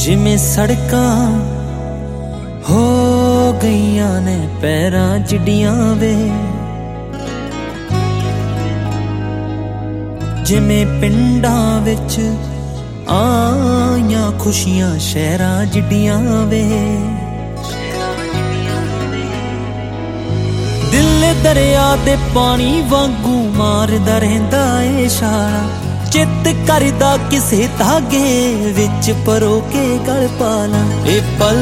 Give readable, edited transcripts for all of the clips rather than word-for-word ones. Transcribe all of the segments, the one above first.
जिमें सड़कां हो गईयां ने पैरां चिड़ियां वे, जिमें पिंडां विच आईयां खुशियां शहरां जिड्डियां वे। दिल दरिया दे पानी वांगू मारदा रहिंदा ए इशारा, चित करदा किसे धागे विच परो के गल पाला। ए पल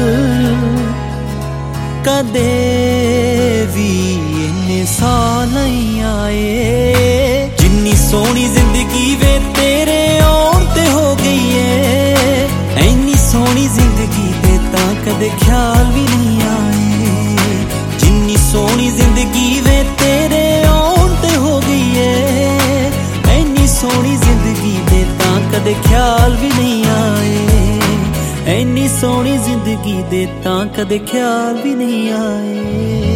कदे भी इन्ने साल नहीं आए, जिन्नी सोहनी जिंदगी वे तेरे आउण ते हो गई है। इन्नी सोहनी जिंदगी दे तां कदे ख्याल भी नहीं आए, जिन्नी सोहनी जिंदगी वे तेरे आउण ते हो गई है। इन्नी सोहनी जिंदगी दे तां कदे ख्याल भी नहीं आए, इन्नी सोहनी जिंदगी दे तां कदे ख्याल भी नहीं आए।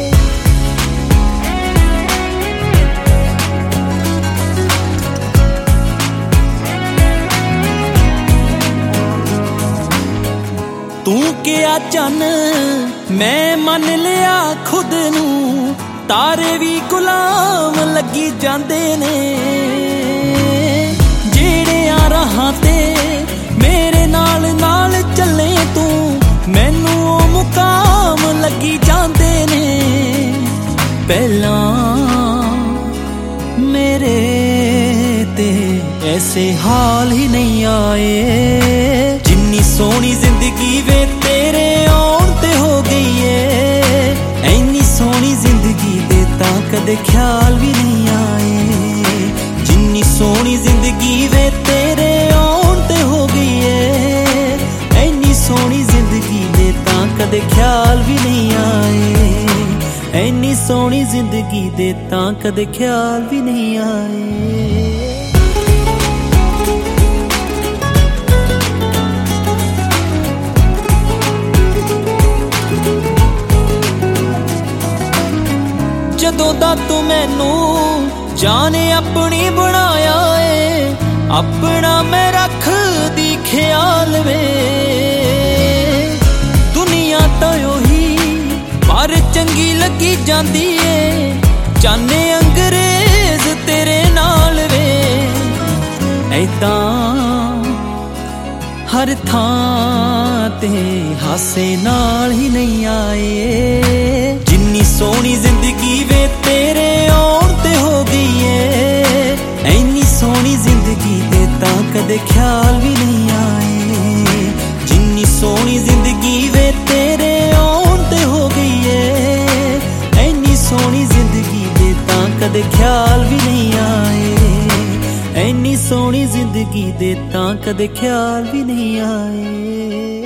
तू क्या चन मैं मन लिया खुद नू, तारे भी गुलाम लगी जांदे ने। जेड़ियां राहां ते मेरे नाल नाल चले तू, मैनू ओ मुकाम लगी जांदे ने। पहलां मेरे ते ऐसे हाल ही नहीं आए, जिन्नी सोहनी जिंदगी वे तेरे आउण ते हो गई है। इन्नी सोहनी जिंदगी दे तां कदे ख्याल भी नहीं आए, जिन्नी सोहनी जिंदगी वे तेरे आउण ते हो गई है। इन्नी सोहनी जिंदगी दे तां कदे ख्याल भी नहीं आए, इन्नी सोहनी जिंदगी दे तां कदे ख्याल भी नहीं आए। जदों दा तू मैनू जाने अपनी बनाया है, अपना मैं रख दी ख्याल वे। दुनिया तो ओही पर चंगी लगी जांदी है, जाने अंग्रेज तेरे नाल वे। ऐदां हर थां ते हासे नाल ही नहीं आए, जिन्नी सोहनी जिंदगी वे तेरे आउण ते हो गई है। इन्नी सोहनी जिंदगी दे तां कदे ख्याल भी नहीं आए, जिन्नी सोहनी जिंदगी वे तेरे आउण ते हो गई है। इन्नी सोहनी जिंदगी दे तां कदे ख्याल भी नहीं आए, इन्नी सोहनी जिंदगी दे तां कदे ख्याल भी नहीं आए।